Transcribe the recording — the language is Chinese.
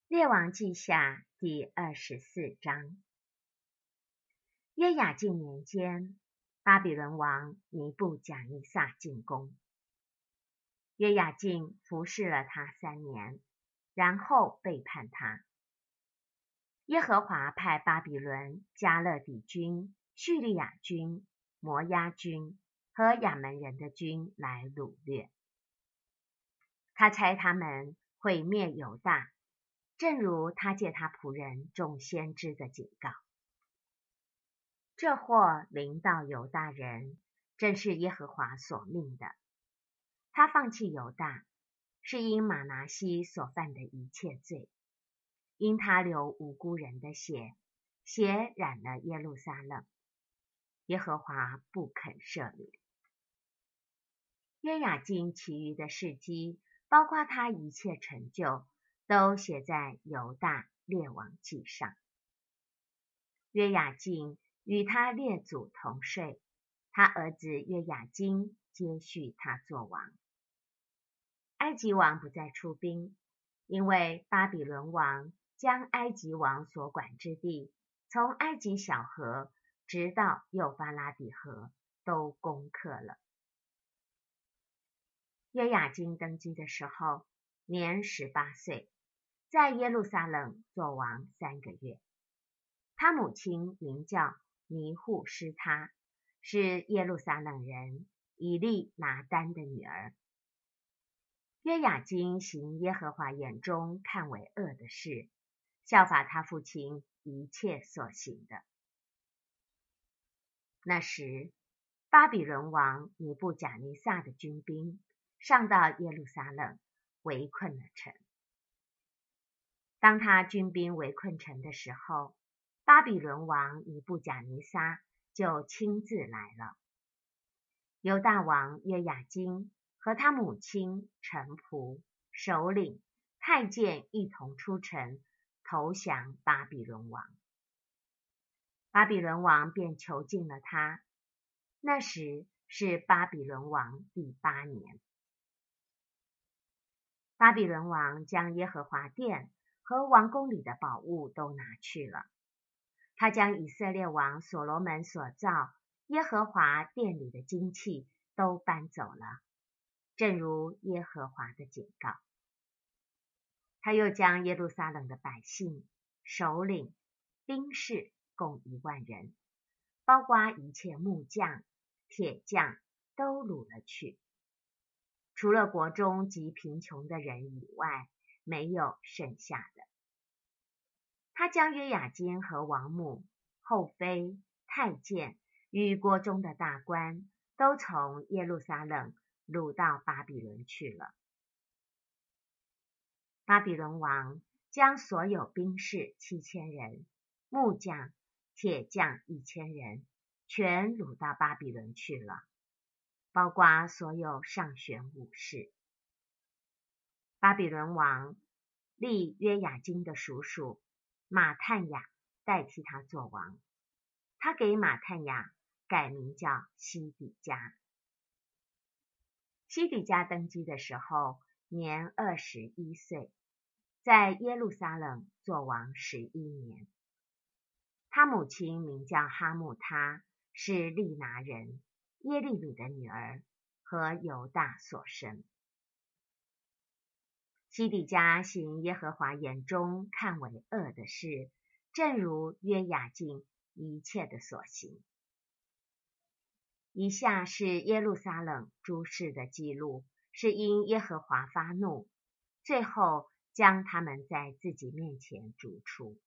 列王记下第24章。约雅敬年间，巴比伦王尼布甲尼撒进宫。约雅敬服侍了他3年，然后背叛他。耶和华派巴比伦、加勒底军、叙利亚军、摩押军和亚门人的军来掳掠。他差他们毁灭犹大，正如他借他仆人众先知的警告。这祸临到犹大人，正是耶和华所命的。他放弃犹大，是因玛拿西所犯的一切罪，因他流无辜人的血，血染了耶路撒冷，耶和华不肯赦免。约雅敬其余的事迹，包括他一切成就，都写在犹大列王记上。约雅敬与他列祖同睡，他儿子约雅斤接续他作王。埃及王不再出兵，因为巴比伦王将埃及王所管之地，从埃及小河直到幼发拉底河都攻克了。约雅斤登基的时候，年18岁，在耶路撒冷作王3个月。他母亲名叫尼户施他，是耶路撒冷人以利拿单的女儿。约雅斤行耶和华眼中看为恶的事，效法他父亲一切所行的。那时，巴比伦王尼布甲尼撒的军兵上到耶路撒冷，围困了城。当他军兵围困城的时候，巴比伦王尼布甲尼撒就亲自来了。犹大王约雅斤和他母亲、臣仆、首领、太监一同出城投降巴比伦王。巴比伦王便囚禁了他。那时是巴比伦王第8年。巴比伦王将耶和华殿和王宫里的宝物都拿去了。他将以色列王所罗门所造耶和华殿里的金器都搬走了，正如耶和华的警告。他又将耶路撒冷的百姓、首领、兵士共1万人，包括一切木匠、铁匠，都掳了去。除了国中极贫穷的人以外，没有剩下的。他将约雅斤和王母、后妃、太监与国中的大官都从耶路撒冷掳到巴比伦去了。巴比伦王将所有兵士7000人、木匠、铁匠1000人，全掳到巴比伦去了，包括所有上选武士。巴比伦王立约雅斤的叔叔马探雅代替他做王，他给马探雅改名叫西底家。西底家登基的时候年21岁，在耶路撒冷做王11年。他母亲名叫哈木他，是利拿人耶利米的女儿，和犹大所生。西底家行耶和华眼中看为恶的事，正如约雅敬一切的所行。以下是耶路撒冷诸事的记录，是因耶和华发怒，最后将他们在自己面前逐出。